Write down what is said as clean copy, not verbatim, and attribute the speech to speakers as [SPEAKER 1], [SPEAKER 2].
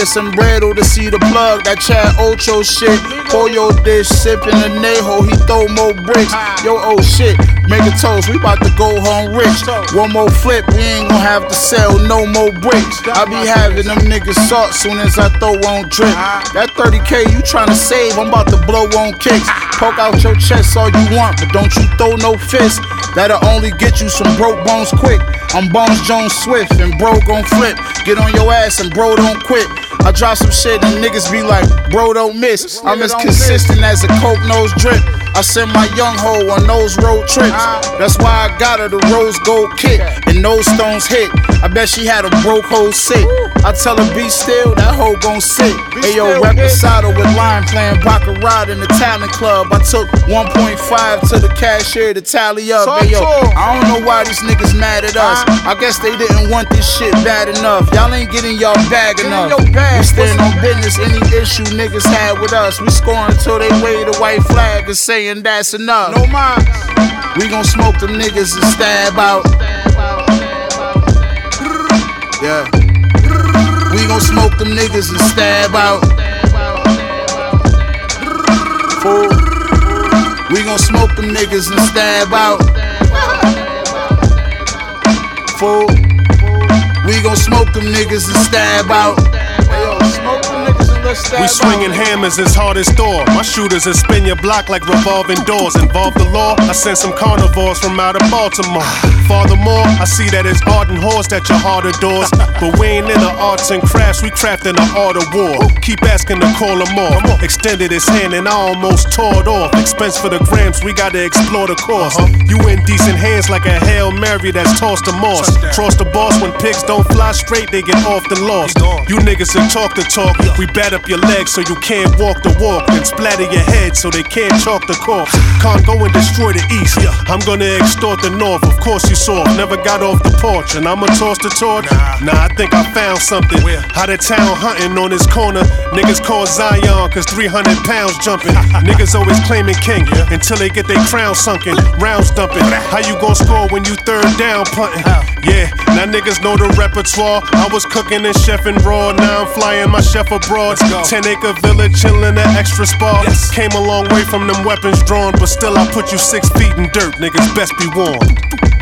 [SPEAKER 1] nigga sombrero to see the plug. That Chad Ocho shit. Pour your dish, sippin' the Neho, he throw more bricks. Yo, oh shit, make a toast, we bout to go home rich. One more flip, we ain't gon' have to sell no more bricks. I be having them niggas salt soon as I throw on drip. That 30K you tryna save, I'm about to blow on kicks. Poke out your chest all you want, but don't you throw no fist. That'll only get you some broke bones quick. I'm Bones Jones Swift and bro gon' flip. Get on your ass and bro don't quit. I drop some shit and niggas be like, bro don't miss. I'm as consistent as a coke nose drip. I send my young hoe on those road trips. That's why I got her the rose gold kick and those stones hit. I bet she had a broke hoe sick. I tell her be still, that hoe gon' sit. Ayo, Reposado with Lime playing Baccarat in the talent club. I took 1.5 to the cashier to tally up. Ayo, I don't know why these niggas mad at us. I guess they didn't want this shit bad enough. Y'all ain't getting y'all bag enough. We stand on business, any issue niggas had with us. We scoring until they wave the white flag and saying that's enough. No mind. We gon' smoke them niggas and stab out. Yeah. We gon' smoke them niggas and stab out. Fool. We gon' smoke them niggas and stab out. Fool. We gon' smoke them niggas and stab out.
[SPEAKER 2] We swinging hammers as hard as Thor. My shooters will spin your block like revolving doors. Involve the law, I send some carnivores from out of Baltimore. Furthermore, I see that it's art and horse that your heart adores. But we ain't into arts and crafts, we crafting the art of war. Keep asking to call them off. Extended his hand and I almost tore it off. Expense for the grams, we gotta explore the course. You in decent hands like a Hail Mary that's tossed to moss. Cross the boss when pigs don't fly straight, they get often lost. You niggas that talk the talk, we bat up your legs so you can't walk the walk. Then splatter your head so they can't chalk the corpse. Can't go and destroy the east, I'm gonna extort the north. Of course you saw, never got off the porch. And I'ma toss the torch? Nah, I think I found something. Out of town hunting on this corner. Niggas call Zion cause 300 pounds jumping. Niggas always claiming king until they get their crown sunken. Rounds dumping. How you gon' score when you third down punting? Yeah, now niggas know the repertoire. I was cooking and chefing raw. Now I'm flying my chef abroad. 10-acre village chillin' at extra spa. Came a long way from them weapons drawn, but still I put you 6 feet in dirt. Niggas best be warned.